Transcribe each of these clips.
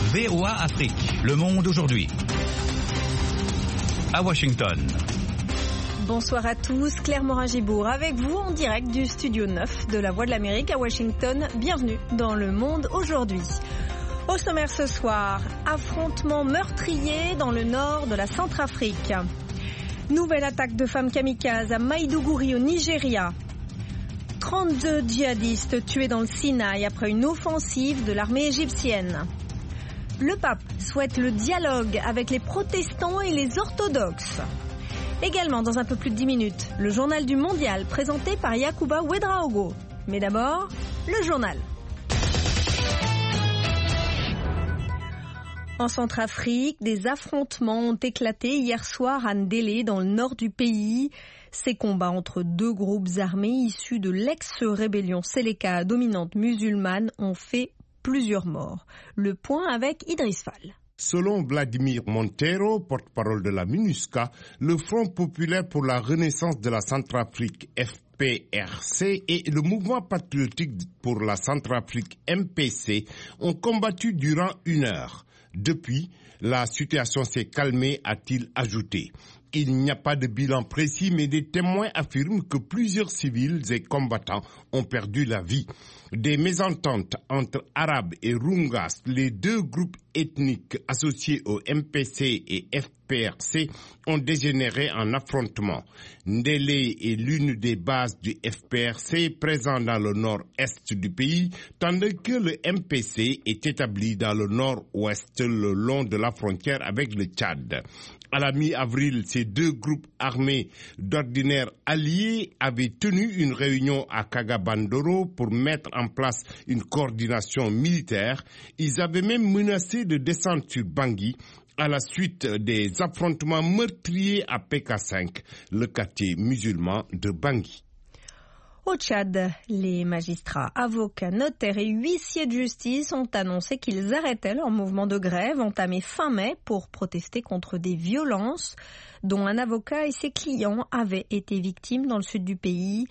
VOA Afrique, le monde aujourd'hui. À Washington. Bonsoir à tous, Claire Morin-Gibourg avec vous en direct du studio 9 de la Voix de l'Amérique à Washington. Bienvenue dans le monde aujourd'hui. Au sommaire ce soir, affrontement meurtrier dans le nord de la Centrafrique. Nouvelle attaque de femmes kamikazes à Maïdougouri au Nigeria. 32 djihadistes tués dans le Sinaï après une offensive de l'armée égyptienne. Le pape souhaite le dialogue avec les protestants et les orthodoxes. Également, dans un peu plus de 10 minutes, le journal du mondial présenté par Yacouba Ouedraogo. Mais d'abord, le journal. En Centrafrique, des affrontements ont éclaté hier soir à Ndélé, dans le nord du pays. Ces combats entre deux groupes armés issus de l'ex-rébellion Séléka dominante musulmane ont fait plusieurs morts. Le point avec Idriss Fall. Selon Vladimir Montero, porte-parole de la MINUSCA, le Front populaire pour la renaissance de la Centrafrique FPRC et le mouvement patriotique pour la Centrafrique MPC ont combattu durant 1 heure. Depuis, la situation s'est calmée, a-t-il ajouté. Il n'y a pas de bilan précis, mais des témoins affirment que plusieurs civils et combattants ont perdu la vie. Des mésententes entre Arabes et Rungas, les deux groupes ethniques associés au MPC et FPRC, ont dégénéré en affrontements. Ndélé est l'une des bases du FPRC présent dans le nord-est du pays, tandis que le MPC est établi dans le nord-ouest le long de la frontière avec le Tchad. À la mi-avril, ces deux groupes armés d'ordinaire alliés avaient tenu une réunion à Kagabandoro pour mettre en place une coordination militaire. Ils avaient même menacé de descendre sur Bangui à la suite des affrontements meurtriers à PK5, le quartier musulman de Bangui. Au Tchad, les magistrats, avocats, notaires et huissiers de justice ont annoncé qu'ils arrêtaient leur mouvement de grève entamé fin mai pour protester contre des violences dont un avocat et ses clients avaient été victimes dans le sud du pays.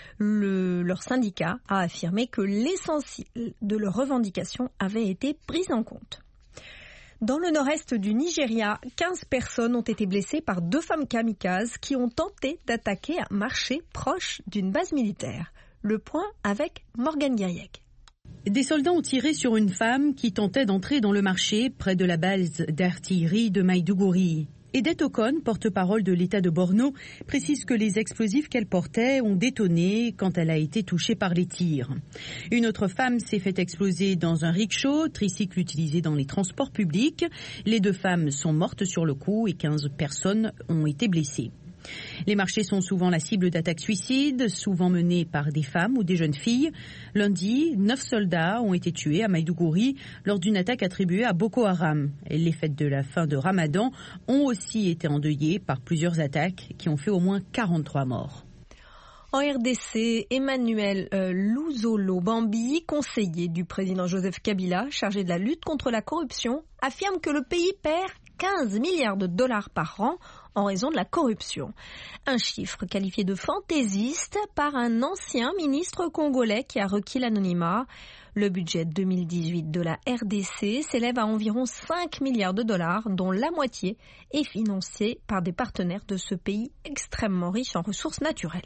Leur syndicat a affirmé que l'essentiel de leurs revendications avait été pris en compte. Dans le nord-est du Nigeria, 15 personnes ont été blessées par 2 femmes kamikazes qui ont tenté d'attaquer un marché proche d'une base militaire. Le point avec Morgane Guiriec. Des soldats ont tiré sur une femme qui tentait d'entrer dans le marché près de la base d'artillerie de Maïdougouri. Edette Ocon, porte-parole de l'État de Borno, précise que les explosifs qu'elle portait ont détonné quand elle a été touchée par les tirs. Une autre femme s'est fait exploser dans un rickshaw, tricycle utilisé dans les transports publics. Les 2 femmes sont mortes sur le coup et 15 personnes ont été blessées. Les marchés sont souvent la cible d'attaques suicides, souvent menées par des femmes ou des jeunes filles. Lundi, 9 soldats ont été tués à Maïdougouri lors d'une attaque attribuée à Boko Haram. Les fêtes de la fin de Ramadan ont aussi été endeuillées par plusieurs attaques qui ont fait au moins 43 morts. En RDC, Emmanuel Louzolo Bambi, conseiller du président Joseph Kabila, chargé de la lutte contre la corruption, affirme que le pays perd 15 milliards de dollars par an en raison de la corruption. Un chiffre qualifié de fantaisiste par un ancien ministre congolais qui a requis l'anonymat. Le budget 2018 de la RDC s'élève à environ 5 milliards de dollars, dont la moitié est financée par des partenaires de ce pays extrêmement riche en ressources naturelles.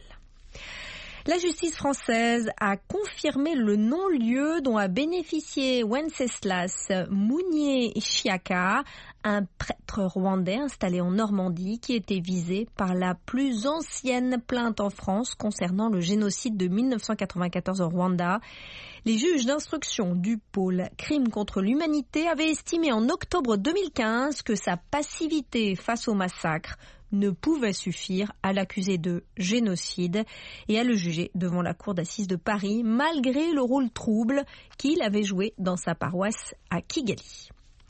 La justice française a confirmé le non-lieu dont a bénéficié Wenceslas Mounier-Chiaka, un prêtre rwandais installé en Normandie qui était visé par la plus ancienne plainte en France concernant le génocide de 1994 au Rwanda. Les juges d'instruction du pôle Crimes contre l'humanité avaient estimé en octobre 2015 que sa passivité face au massacre ne pouvait suffire à l'accuser de génocide et à le juger devant la cour d'assises de Paris, malgré le rôle trouble qu'il avait joué dans sa paroisse à Kigali.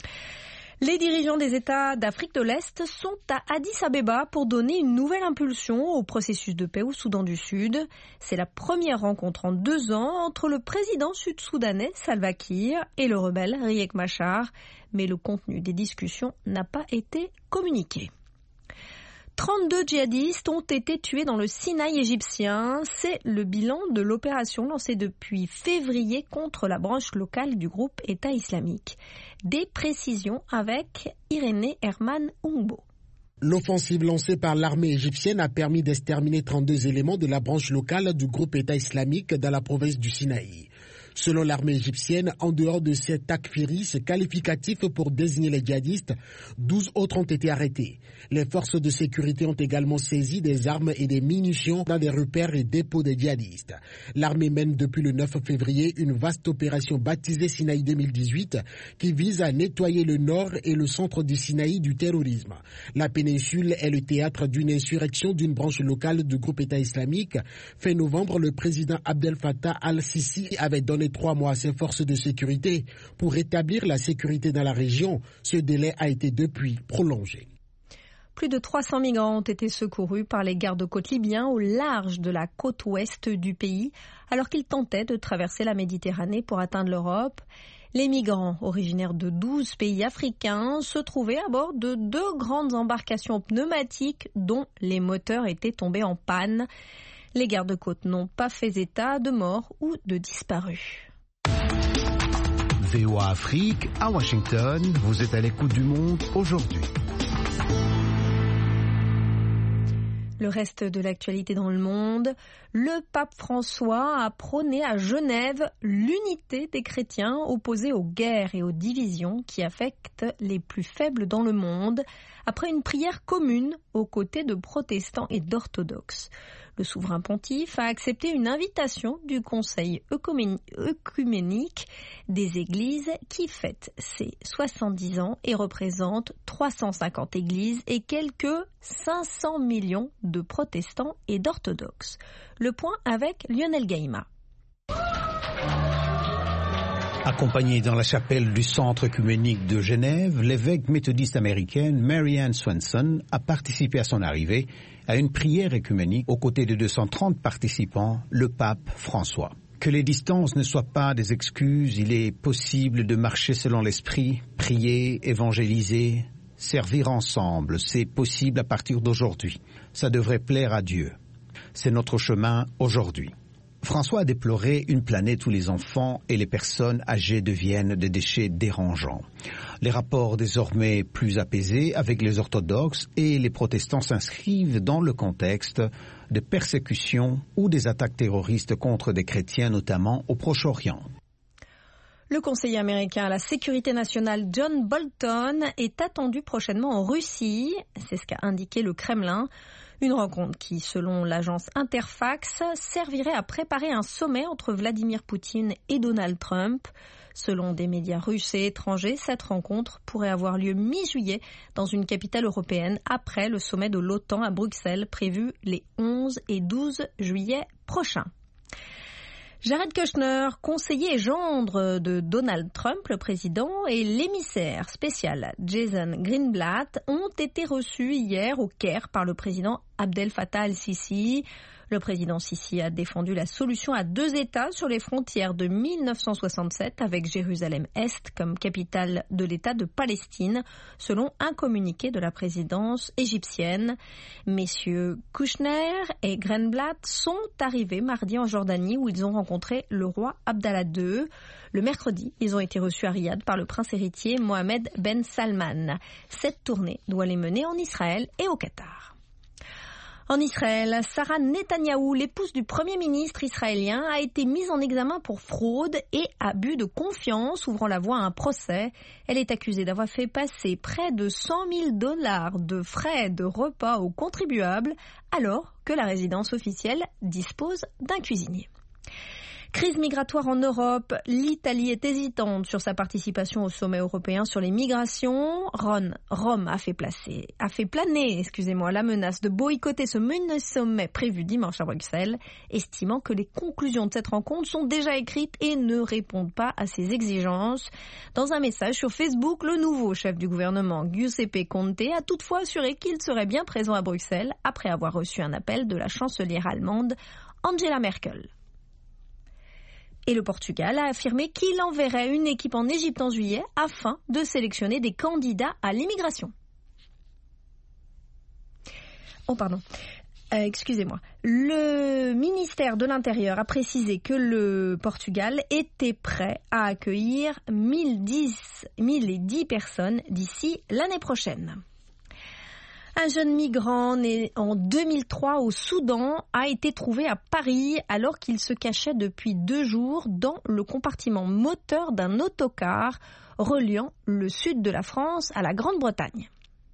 Les dirigeants des États d'Afrique de l'Est sont à Addis Abeba pour donner une nouvelle impulsion au processus de paix au Soudan du Sud. C'est la première rencontre en 2 ans entre le président sud-soudanais Salva Kiir et le rebelle Riek Machar, mais le contenu des discussions n'a pas été communiqué. 32 djihadistes ont été tués dans le Sinaï égyptien. C'est le bilan de l'opération lancée depuis février contre la branche locale du groupe État islamique. Des précisions avec Irénée Herman Ungbo. L'offensive lancée par l'armée égyptienne a permis d'exterminer 32 éléments de la branche locale du groupe État islamique dans la province du Sinaï. Selon l'armée égyptienne, en dehors de ces takfiris qualificatifs pour désigner les djihadistes, 12 autres ont été arrêtés. Les forces de sécurité ont également saisi des armes et des munitions dans des repères et dépôts des djihadistes. L'armée mène depuis le 9 février une vaste opération baptisée Sinaï 2018 qui vise à nettoyer le nord et le centre du Sinaï du terrorisme. La péninsule est le théâtre d'une insurrection d'une branche locale du groupe État islamique. Fin novembre, le président Abdel Fattah al-Sisi avait donné 3 mois à ses forces de sécurité pour rétablir la sécurité dans la région. Ce délai a été depuis prolongé. Plus de 300 migrants ont été secourus par les gardes-côtes libyens au large de la côte ouest du pays, alors qu'ils tentaient de traverser la Méditerranée pour atteindre l'Europe. Les migrants, originaires de 12 pays africains, se trouvaient à bord de 2 grandes embarcations pneumatiques dont les moteurs étaient tombés en panne. Les gardes-côtes n'ont pas fait état de morts ou de disparus. VOA Afrique, à Washington, vous êtes à l'écoute du monde aujourd'hui. Le reste de l'actualité dans le monde, le pape François a prôné à Genève l'unité des chrétiens opposés aux guerres et aux divisions qui affectent les plus faibles dans le monde, après une prière commune aux côtés de protestants et d'orthodoxes. Le souverain pontife a accepté une invitation du Conseil œcuménique des Églises qui fête ses 70 ans et représente 350 églises et quelques 500 millions de protestants et d'orthodoxes. Le point avec Lionel Gaïma. Accompagné dans la chapelle du Centre œcuménique de Genève, l'évêque méthodiste américaine Mary Ann Swenson a participé à son arrivée à une prière œcuménique aux côtés de 230 participants, le pape François. Que les distances ne soient pas des excuses, il est possible de marcher selon l'esprit, prier, évangéliser, servir ensemble. C'est possible à partir d'aujourd'hui. Ça devrait plaire à Dieu. C'est notre chemin aujourd'hui. François a déploré une planète où les enfants et les personnes âgées deviennent des déchets dérangeants. Les rapports désormais plus apaisés avec les orthodoxes et les protestants s'inscrivent dans le contexte de persécutions ou des attaques terroristes contre des chrétiens, notamment au Proche-Orient. Le conseiller américain à la sécurité nationale John Bolton est attendu prochainement en Russie, c'est ce qu'a indiqué le Kremlin. Une rencontre qui, selon l'agence Interfax, servirait à préparer un sommet entre Vladimir Poutine et Donald Trump. Selon des médias russes et étrangers, cette rencontre pourrait avoir lieu mi-juillet dans une capitale européenne après le sommet de l'OTAN à Bruxelles prévu les 11 et 12 juillet prochains. Jared Kushner, conseiller et gendre de Donald Trump, le président, et l'émissaire spécial Jason Greenblatt ont été reçus hier au Caire par le président Abdel Fattah al-Sisi. Le président Sisi a défendu la solution à 2 États sur les frontières de 1967 avec Jérusalem-Est comme capitale de l'État de Palestine, selon un communiqué de la présidence égyptienne. Messieurs Kushner et Greenblatt sont arrivés mardi en Jordanie où ils ont rencontré le roi Abdallah II. Le mercredi, ils ont été reçus à Riyad par le prince héritier Mohamed Ben Salman. Cette tournée doit les mener en Israël et au Qatar. En Israël, Sarah Netanyahou, l'épouse du Premier ministre israélien, a été mise en examen pour fraude et abus de confiance, ouvrant la voie à un procès. Elle est accusée d'avoir fait passer près de $100 000 de frais de repas aux contribuables, alors que la résidence officielle dispose d'un cuisinier. Crise migratoire en Europe, l'Italie est hésitante sur sa participation au sommet européen sur les migrations. Rome a fait planer la menace de boycotter ce sommet prévu dimanche à Bruxelles, estimant que les conclusions de cette rencontre sont déjà écrites et ne répondent pas à ses exigences. Dans un message sur Facebook, le nouveau chef du gouvernement, Giuseppe Conte, a toutefois assuré qu'il serait bien présent à Bruxelles après avoir reçu un appel de la chancelière allemande Angela Merkel. Et le Portugal a affirmé qu'il enverrait une équipe en Égypte en juillet afin de sélectionner des candidats à l'immigration. Excusez-moi. Le ministère de l'Intérieur a précisé que le Portugal était prêt à accueillir 1010 personnes d'ici l'année prochaine. Un jeune migrant né en 2003 au Soudan a été trouvé à Paris alors qu'il se cachait depuis 2 jours dans le compartiment moteur d'un autocar reliant le sud de la France à la Grande-Bretagne.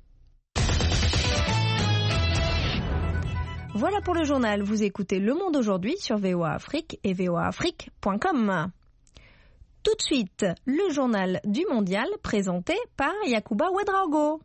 Voilà pour le journal. Vous écoutez Le Monde aujourd'hui sur VOA Afrique et voaafrique.com. Tout de suite, le journal du mondial présenté par Yacouba Ouedraogo.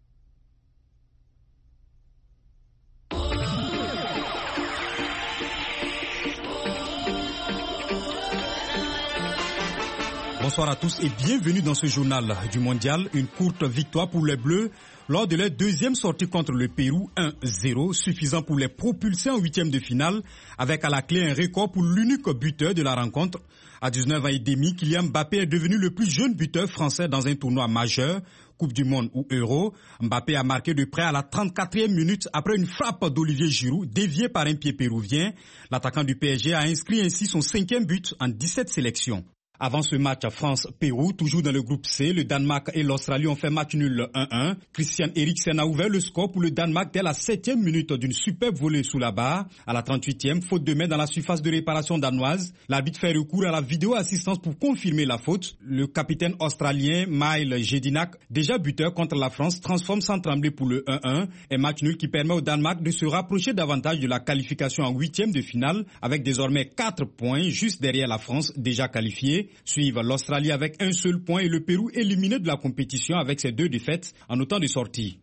Bonsoir à tous et bienvenue dans ce journal du mondial. Une courte victoire pour les Bleus lors de leur deuxième sortie contre le Pérou, 1-0, suffisant pour les propulser en huitième de finale, avec à la clé un record pour l'unique buteur de la rencontre. À 19 ans et demi, Kylian Mbappé est devenu le plus jeune buteur français dans un tournoi majeur, Coupe du Monde ou Euro. Mbappé a marqué de près à la 34e minute après une frappe d'Olivier Giroud, déviée par un pied péruvien. L'attaquant du PSG a inscrit ainsi son 5e but en 17 sélections. Avant ce match France-Pérou, toujours dans le groupe C, le Danemark et l'Australie ont fait match nul 1-1. Christian Eriksen a ouvert le score pour le Danemark dès la 7e minute d'une superbe volée sous la barre. À la 38e, faute de main dans la surface de réparation danoise. L'arbitre fait recours à la vidéo-assistance pour confirmer la faute. Le capitaine australien Mile Jedinak, déjà buteur contre la France, transforme sans trembler pour le 1-1. Un match nul qui permet au Danemark de se rapprocher davantage de la qualification en huitième de finale, avec désormais 4 points juste derrière la France déjà qualifiée. Suivent l'Australie avec un seul point et le Pérou éliminé de la compétition avec ses 2 défaites en autant de sorties.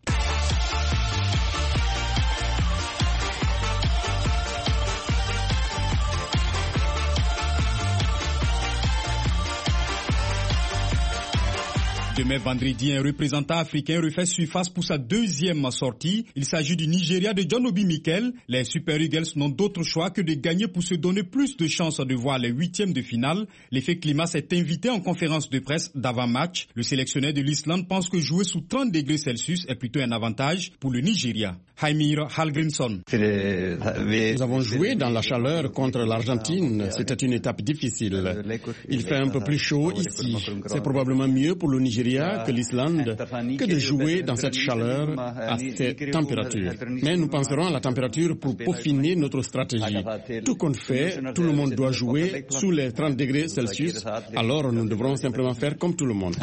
Demain vendredi, un représentant africain refait surface pour sa deuxième sortie. Il s'agit du Nigeria de John Obi Mikel. Les Super Eagles n'ont d'autre choix que de gagner pour se donner plus de chances de voir les huitièmes de finale. L'effet climat s'est invité en conférence de presse d'avant-match. Le sélectionneur de l'Islande pense que jouer sous 30 degrés Celsius est plutôt un avantage pour le Nigeria. Heimir Hallgrímsson. Nous avons joué dans la chaleur contre l'Argentine. C'était une étape difficile. Il fait un peu plus chaud ici. C'est probablement mieux pour le Nigeria que l'Islande que de jouer dans cette chaleur à cette température. Mais nous penserons à la température pour peaufiner notre stratégie. Tout compte fait, tout le monde doit jouer sous les 30 degrés Celsius. Alors nous devrons simplement faire comme tout le monde.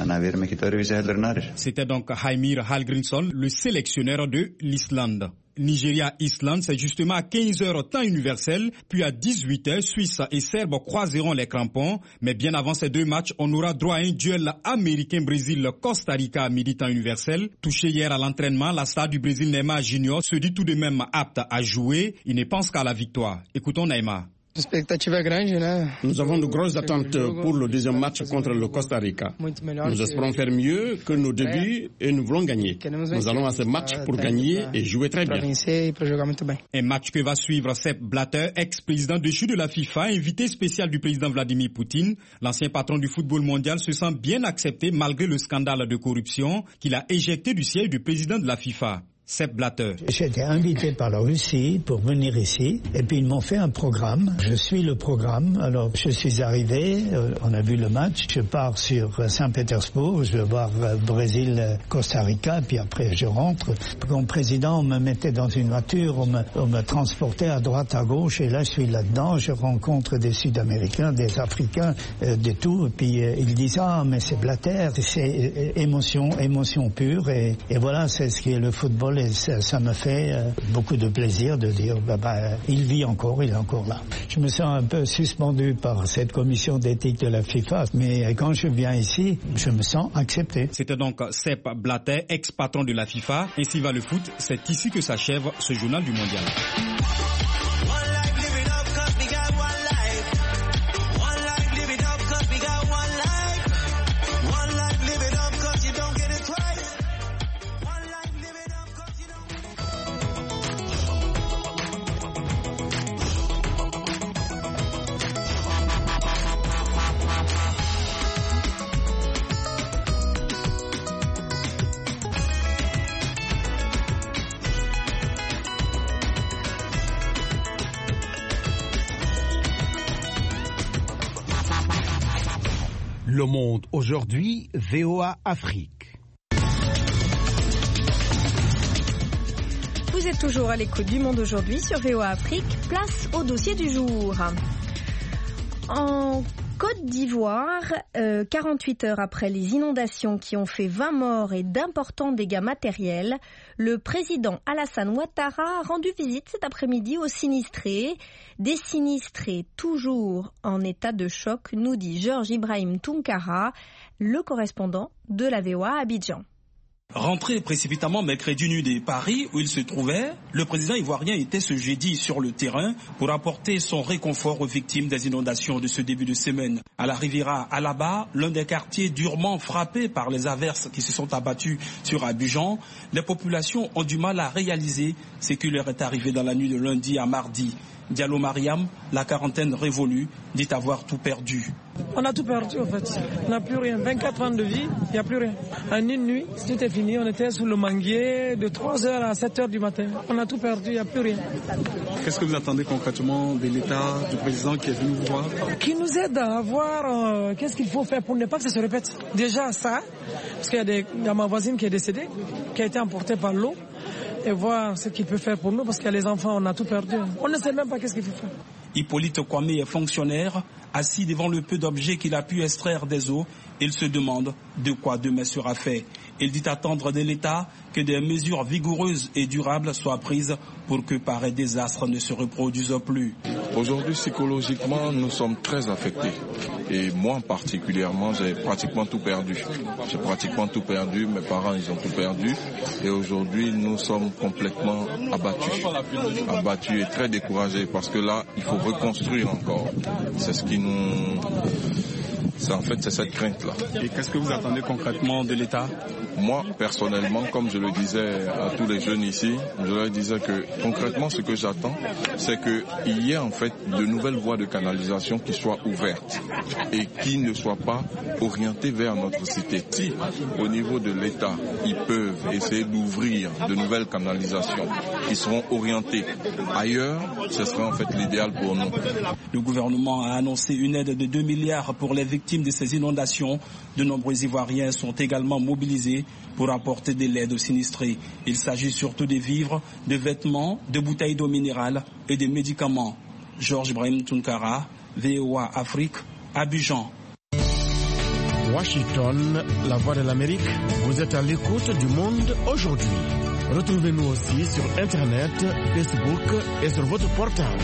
C'était donc Heimir Hallgrímsson, le sélectionneur de l'Islande. Nigeria-Islande, c'est justement à 15h temps universel, puis à 18h, Suisse et Serbe croiseront les crampons. Mais bien avant ces 2 matchs, on aura droit à un duel américain-Brésil-Costa Rica à midi temps universel. Touché hier à l'entraînement, la star du Brésil Neymar Junior se dit tout de même apte à jouer. Il ne pense qu'à la victoire. Écoutons Neymar. Nous avons de grosses attentes pour le deuxième match contre le Costa Rica. Nous espérons faire mieux que nos débuts et nous voulons gagner. Nous allons à ce match pour gagner et jouer très bien. Un match que va suivre Sepp Blatter, ex-président déchu de la FIFA, invité spécial du président Vladimir Poutine. L'ancien patron du football mondial se sent bien accepté malgré le scandale de corruption qu'il a éjecté du siège du président de la FIFA. Sepp Blatter. J'ai été invité par la Russie pour venir ici et puis ils m'ont fait un programme. Je suis le programme. Alors je suis arrivé, on a vu le match, je pars sur Saint-Pétersbourg, je vais voir Brésil-Costa Rica, puis après je rentre. Comme président, on me mettait dans une voiture, on me transportait à droite, à gauche et là je suis là-dedans, je rencontre des Sud-Américains, des Africains, de tout. Et puis ils disent ah mais c'est Blatter, c'est émotion pure et voilà c'est ce qui est le football. Et ça me fait beaucoup de plaisir de dire il vit encore, il est encore là. Je me sens un peu suspendu par cette commission d'éthique de la FIFA, mais quand je viens ici, je me sens accepté. C'était donc Sepp Blatter, ex-patron de la FIFA. Ainsi va le foot, c'est ici que s'achève ce journal du mondial. Le Monde aujourd'hui, VOA Afrique. Vous êtes toujours à l'écoute du Monde aujourd'hui sur VOA Afrique. Place au dossier du jour. En Côte d'Ivoire, 48 heures après les inondations qui ont fait 20 morts et d'importants dégâts matériels, le président Alassane Ouattara a rendu visite cet après-midi aux sinistrés. Des sinistrés toujours en état de choc, nous dit Georges Ibrahim Tounkara, le correspondant de la VOA à Abidjan. Rentré précipitamment mercredi nuit de Paris où il se trouvait, le président ivoirien était ce jeudi sur le terrain pour apporter son réconfort aux victimes des inondations de ce début de semaine. À la Riviera Alaba, l'un des quartiers durement frappés par les averses qui se sont abattues sur Abidjan, les populations ont du mal à réaliser ce qui leur est arrivé dans la nuit de lundi à mardi. Diallo Mariam, la quarantaine révolue, dit avoir tout perdu. On a tout perdu en fait, on n'a plus rien. 24 ans de vie, il n'y a plus rien. En une nuit, tout est fini, on était sous le manguier de 3h à 7h du matin. On a tout perdu, il n'y a plus rien. Qu'est-ce que vous attendez concrètement de l'État, du président qui est venu vous voir? Qui nous aide à voir qu'est-ce qu'il faut faire pour ne pas que ça se répète. Déjà ça, parce qu'il y a ma voisine qui est décédée, qui a été emportée par l'eau. Et voir ce qu'il peut faire pour nous, parce qu'il y a les enfants, on a tout perdu. On ne sait même pas qu'est-ce qu'il faut faire. Hippolyte Kwame est fonctionnaire, assis devant le peu d'objets qu'il a pu extraire des eaux. Il se demande de quoi demain sera fait. Il dit attendre de l'État que des mesures vigoureuses et durables soient prises pour que pareil désastre ne se reproduise plus. Aujourd'hui, psychologiquement, nous sommes très affectés. Et moi, particulièrement, j'ai pratiquement tout perdu. Mes parents, ils ont tout perdu. Et aujourd'hui, nous sommes complètement abattus et très découragés. Parce que là, il faut reconstruire encore. C'est ce qui nous... C'est cette crainte-là. Et qu'est-ce que vous attendez concrètement de l'État? Moi, personnellement, comme je le disais à tous les jeunes ici, je leur disais que concrètement, ce que j'attends, c'est qu'il y ait en fait de nouvelles voies de canalisation qui soient ouvertes et qui ne soient pas orientées vers notre cité. Si, au niveau de l'État, ils peuvent essayer d'ouvrir de nouvelles canalisations qui seront orientées ailleurs, ce sera en fait l'idéal pour nous. Le gouvernement a annoncé une aide de 2 milliards pour les victimes de ces inondations. De nombreux Ivoiriens sont également mobilisés pour apporter de l'aide aux sinistrés. Il s'agit surtout de vivres, de vêtements, de bouteilles d'eau minérale et de médicaments. Georges Ibrahim Tounkara, VOA Afrique, Abidjan. Washington, la voix de l'Amérique, vous êtes à l'écoute du Monde aujourd'hui. Retrouvez-nous aussi sur Internet, Facebook et sur votre portable.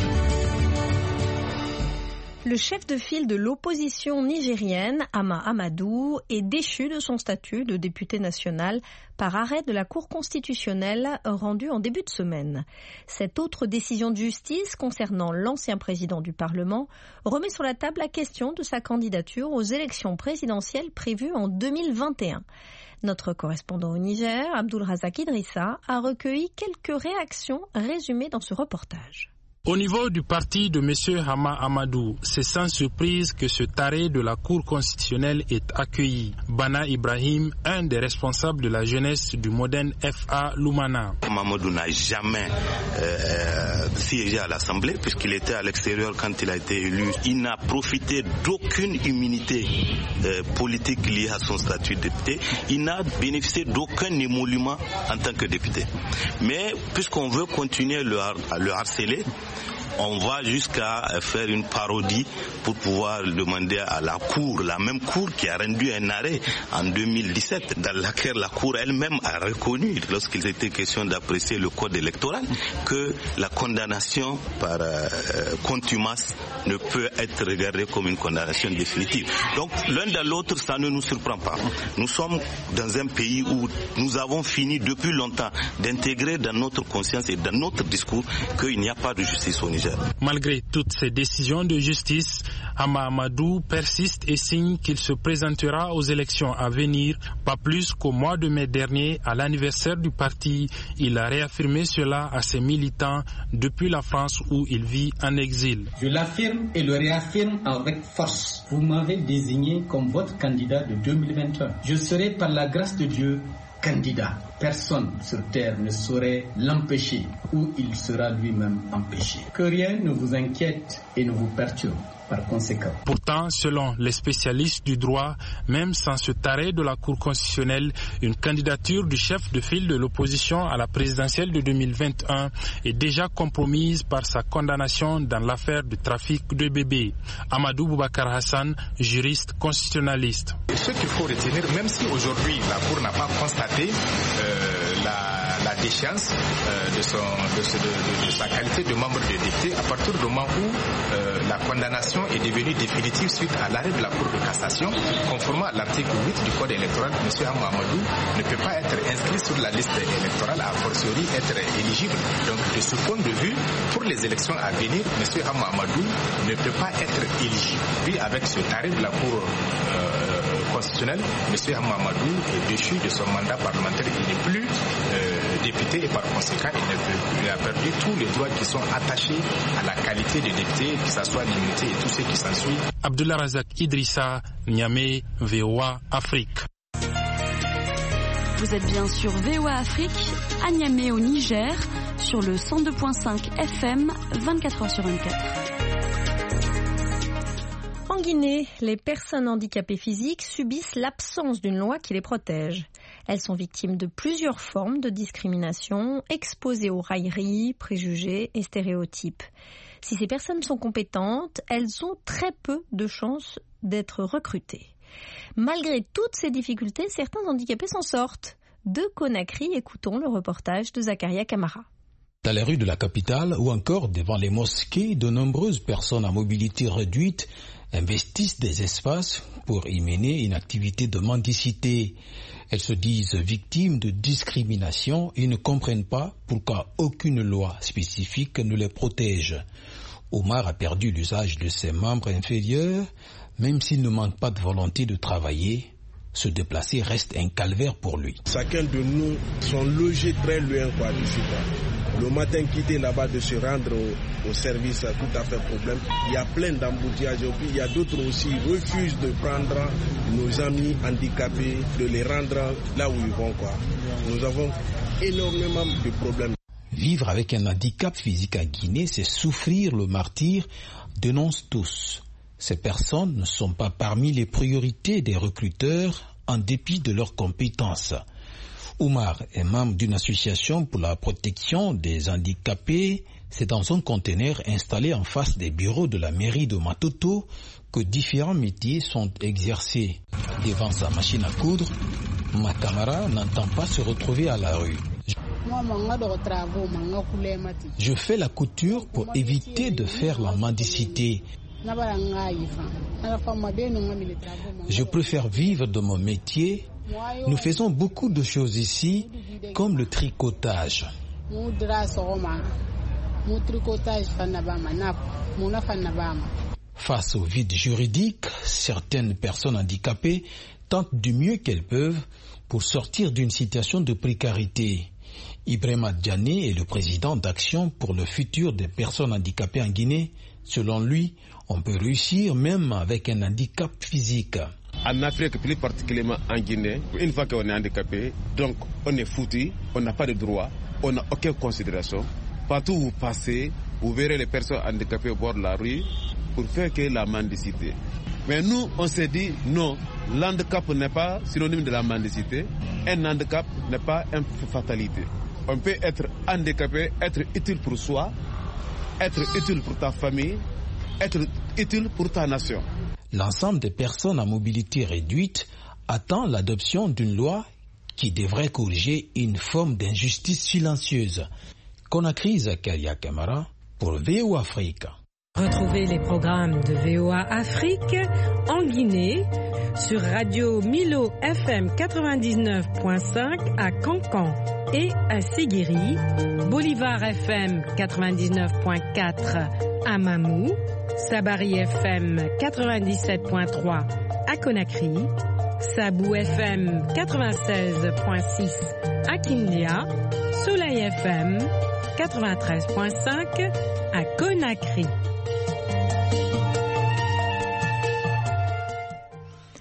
Le chef de file de l'opposition nigérienne, Hama Amadou, est déchu de son statut de député national par arrêt de la Cour constitutionnelle rendu en début de semaine. Cette autre décision de justice concernant l'ancien président du Parlement remet sur la table la question de sa candidature aux élections présidentielles prévues en 2021. Notre correspondant au Niger, Abdul Razak Idrissa, a recueilli quelques réactions résumées dans ce reportage. Au niveau du parti de M. Hama Amadou, c'est sans surprise que ce arrêt de la Cour constitutionnelle est accueilli. Bana Ibrahim, un des responsables de la jeunesse du moderne FA Lumana. Amadou n'a jamais siégé à l'Assemblée puisqu'il était à l'extérieur quand il a été élu. Il n'a profité d'aucune immunité politique liée à son statut de député. Il n'a bénéficié d'aucun émolument en tant que député. Mais puisqu'on veut continuer à le harceler, on va jusqu'à faire une parodie pour pouvoir demander à la Cour, la même Cour qui a rendu un arrêt en 2017, dans laquelle la Cour elle-même a reconnu, lorsqu'il était question d'apprécier le code électoral, que la condamnation par contumace ne peut être regardée comme une condamnation définitive. Donc l'un dans l'autre, ça ne nous surprend pas. Nous sommes dans un pays où nous avons fini depuis longtemps d'intégrer dans notre conscience et dans notre discours qu'il n'y a pas de justice au Niger. Malgré toutes ces décisions de justice, Hama Amadou persiste et signe qu'il se présentera aux élections à venir, pas plus qu'au mois de mai dernier, à l'anniversaire du parti. Il a réaffirmé cela à ses militants depuis la France où il vit en exil. Je l'affirme et le réaffirme avec force. Vous m'avez désigné comme votre candidat de 2021. Je serai par la grâce de Dieu candidat. Personne sur terre ne saurait l'empêcher ou il sera lui-même empêché. Que rien ne vous inquiète et ne vous perturbe par conséquent. Pourtant, selon les spécialistes du droit, même sans ce arrêt de la Cour constitutionnelle, une candidature du chef de file de l'opposition à la présidentielle de 2021 est déjà compromise par sa condamnation dans l'affaire du trafic de bébés. Amadou Boubacar Hassan, juriste constitutionnaliste. Ce qu'il faut retenir, même si aujourd'hui la Cour n'a pas constaté la déchéance de sa qualité de membre de député, à partir du moment où la condamnation est devenue définitive suite à l'arrêt de la Cour de cassation, conformément à l'article 8 du Code électoral, M. Hamamadou ne peut pas être inscrit sur la liste électorale, a fortiori être éligible. Donc de ce point de vue, pour les élections à venir, M. Hamamadou ne peut pas être éligible. Puis avec ce arrêt de la Cour constitutionnelle, M. Hamamadou est déchu de son mandat parlementaire, il n'est plus député et par conséquent il a perdu tous les droits qui sont attachés à la qualité de député, que ce soit l'immunité et tout ce qui s'ensuit. Abdullah Razak Idrissa, Niamey, VOA Afrique. Vous êtes bien sur VOA Afrique, à Niamey au Niger, sur le 102.5 FM, 24h sur 24. En Guinée, les personnes handicapées physiques subissent l'absence d'une loi qui les protège. Elles sont victimes de plusieurs formes de discrimination, exposées aux railleries, préjugés et stéréotypes. Si ces personnes sont compétentes, elles ont très peu de chances d'être recrutées. Malgré toutes ces difficultés, certains handicapés s'en sortent. De Conakry, écoutons le reportage de Zakaria Kamara. Dans les rues de la capitale ou encore devant les mosquées, de nombreuses personnes à mobilité réduite investissent des espaces pour y mener une activité de mendicité. Elles se disent victimes de discrimination et ne comprennent pas pourquoi aucune loi spécifique ne les protège. Omar a perdu l'usage de ses membres inférieurs, même s'il ne manque pas de volonté de travailler. Se déplacer reste un calvaire pour lui. Chacun de nous sont logés très loin d'ici. Le matin, quitter là-bas, de se rendre au service, tout à fait problème. Il y a plein d'embouteillages. Il y a d'autres aussi qui refusent de prendre nos amis handicapés, de les rendre là où ils vont. Nous avons énormément de problèmes. Vivre avec un handicap physique à Guinée, c'est souffrir le martyre, dénoncent tous. Ces personnes ne sont pas parmi les priorités des recruteurs en dépit de leurs compétences. Oumar est membre d'une association pour la protection des handicapés. C'est dans un conteneur installé en face des bureaux de la mairie de Matoto que différents métiers sont exercés. Devant sa machine à coudre, Makamara n'entend pas se retrouver à la rue. Je fais la couture pour éviter de faire la mendicité. Je préfère vivre de mon métier. Nous faisons beaucoup de choses ici, comme le tricotage. Face au vide juridique, certaines personnes handicapées tentent du mieux qu'elles peuvent pour sortir d'une situation de précarité. Ibrahima Diané est le président d'Action pour le futur des personnes handicapées en Guinée. Selon lui, on peut réussir même avec un handicap physique. En Afrique, plus particulièrement en Guinée, une fois qu'on est handicapé, donc on est foutu, on n'a pas de droit, on n'a aucune considération. Partout où vous passez, vous verrez les personnes handicapées au bord de la rue pour faire que la mendicité. Mais nous, on s'est dit non, l'handicap n'est pas synonyme de la mendicité, un handicap n'est pas une fatalité. On peut être handicapé, être utile pour soi, être utile pour ta famille, être utile pour ta nation. L'ensemble des personnes à mobilité réduite attend l'adoption d'une loi qui devrait corriger une forme d'injustice silencieuse. Conakry, Zakaria Kamara pour VOA Afrique. Retrouvez les programmes de VOA Afrique en Guinée sur Radio Milo FM 99.5 à Cancan et à Séguéri, Bolivar FM 99.4 à Mamou, Sabari FM 97.3 à Conakry, Sabou FM 96.6 à Kindia, Soleil FM 93.5 à Conakry.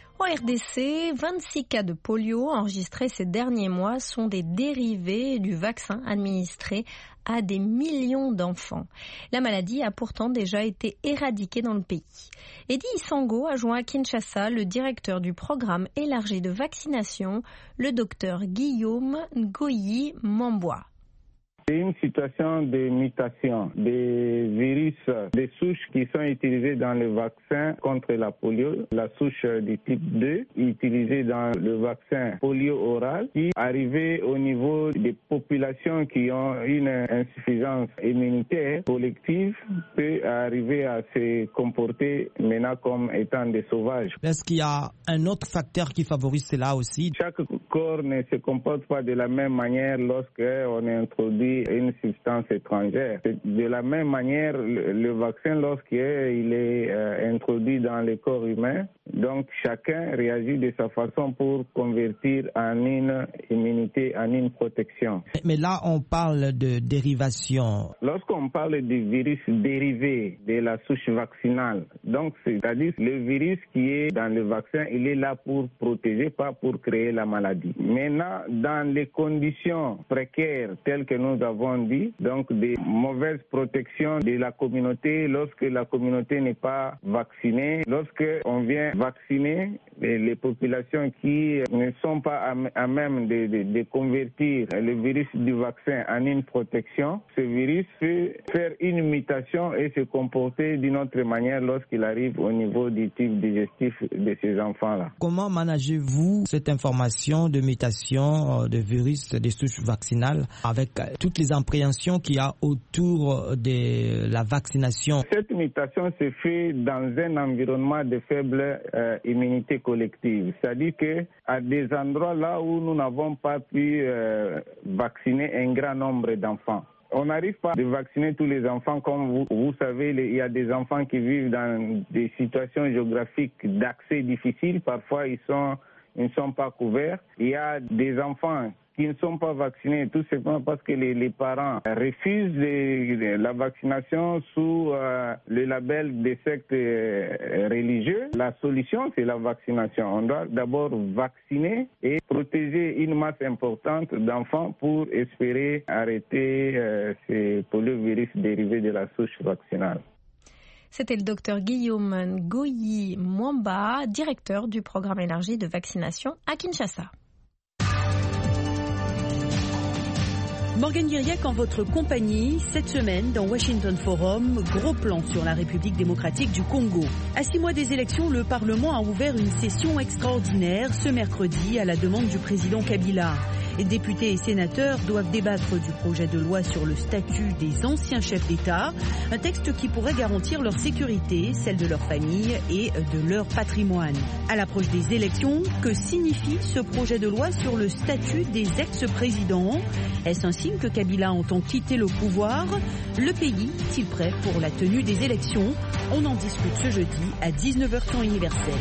RDC, 26 cas de polio enregistrés ces derniers mois sont des dérivés du vaccin administré à des millions d'enfants. La maladie a pourtant déjà été éradiquée dans le pays. Eddie Isango a joint à Kinshasa le directeur du programme élargi de vaccination, le docteur Guillaume Ngoyi Mwamba. C'est une situation de mutation des virus, des souches qui sont utilisées dans le vaccin contre la polio, la souche du type 2, utilisée dans le vaccin polio oral, qui, arrivée au niveau des populations qui ont une insuffisance immunitaire collective, peut arriver à se comporter maintenant comme étant des sauvages. Est-ce qu'il y a un autre facteur qui favorise cela aussi? Chaque corps ne se comporte pas de la même manière lorsqu'on introduit une substance étrangère. De la même manière, le vaccin, lorsqu'il est introduit dans le corps humain, donc chacun réagit de sa façon pour convertir en une immunité, en une protection. Mais là, on parle de dérivation. Lorsqu'on parle du virus dérivé de la souche vaccinale, donc c'est-à-dire le virus qui est dans le vaccin, il est là pour protéger, pas pour créer la maladie. Maintenant, dans les conditions précaires telles que nous avons dit, donc des mauvaises protections de la communauté lorsque la communauté n'est pas vaccinée, lorsque on vient vacciner les populations qui ne sont pas à même de convertir le virus du vaccin en une protection, ce virus peut faire une mutation et se comporter d'une autre manière lorsqu'il arrive au niveau du type digestif de ces enfants-là. Comment managez-vous cette information de mutation de virus des souches vaccinales avec toutes les appréhensions qu'il y a autour de la vaccination? Cette mutation se fait dans un environnement de faible immunité collective. C'est-à-dire qu'à des endroits là où nous n'avons pas pu vacciner un grand nombre d'enfants. On n'arrive pas à vacciner tous les enfants. Comme vous savez, il y a des enfants qui vivent dans des situations géographiques d'accès difficiles. Parfois, ils ne sont pas couverts. Il y a des enfants qui ne sont pas vaccinés, tout simplement parce que les parents refusent la vaccination sous le label des sectes religieux. La solution, c'est la vaccination. On doit d'abord vacciner et protéger une masse importante d'enfants pour espérer arrêter ces poliovirus dérivés de la souche vaccinale. C'était le docteur Guillaume Ngoyi Mwamba, directeur du programme élargi de vaccination à Kinshasa. Morgane Guiriac en votre compagnie, cette semaine dans Washington Forum, gros plan sur la République démocratique du Congo. À 6 mois des élections, le Parlement a ouvert une session extraordinaire ce mercredi à la demande du président Kabila. Les députés et sénateurs doivent débattre du projet de loi sur le statut des anciens chefs d'État, un texte qui pourrait garantir leur sécurité, celle de leur famille et de leur patrimoine. À l'approche des élections, que signifie ce projet de loi sur le statut des ex-présidents? Est-ce un signe que Kabila entend quitter le pouvoir? Le pays est-il prêt pour la tenue des élections? On en discute ce jeudi à 19h temps universel.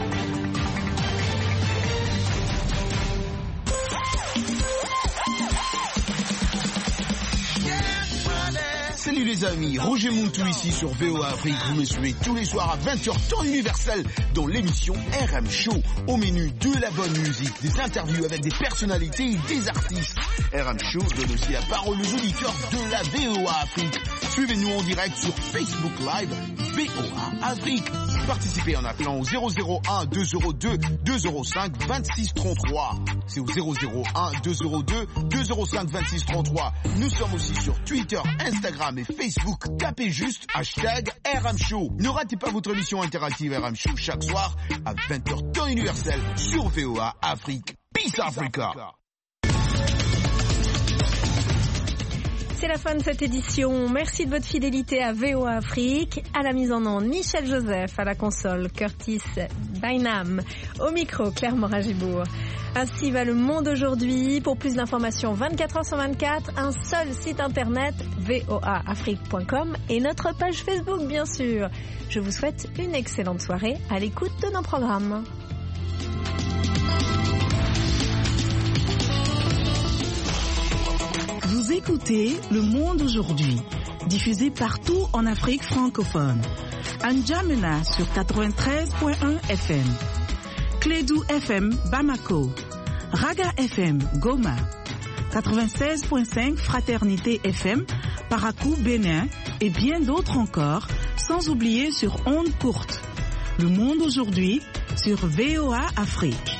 Salut les amis, Roger Mountou ici sur VOA Afrique. Vous me suivez tous les soirs à 20h temps universel dans l'émission RM Show. Au menu de la bonne musique, des interviews avec des personnalités et des artistes. RM Show donne aussi la parole aux auditeurs de la VOA Afrique. Suivez-nous en direct sur Facebook Live VOA Afrique. Participez en appelant au 001 202 205 26 33. C'est au 001 202 205 26 33. Nous sommes aussi sur Twitter, Instagram et Facebook. Tapez juste hashtag RM Show. Ne ratez pas votre émission interactive RM Show chaque soir à 20h temps universel sur VOA Afrique. Peace Africa. C'est la fin de cette édition. Merci de votre fidélité à VOA Afrique. À la mise en onde, Michel Joseph. À la console, Curtis Bynam. Au micro, Claire Morin-Gibourg. Ainsi va le monde aujourd'hui. Pour plus d'informations, 24h/24, un seul site internet, voaafrique.com et notre page Facebook, bien sûr. Je vous souhaite une excellente soirée à l'écoute de nos programmes. Vous écoutez Le Monde aujourd'hui, diffusé partout en Afrique francophone. À N'Djamena sur 93.1 FM. Clédou FM Bamako, Raga FM Goma, 96.5 Fraternité FM Parakou Bénin et bien d'autres encore, sans oublier sur ondes courtes. Le monde aujourd'hui sur VOA Afrique.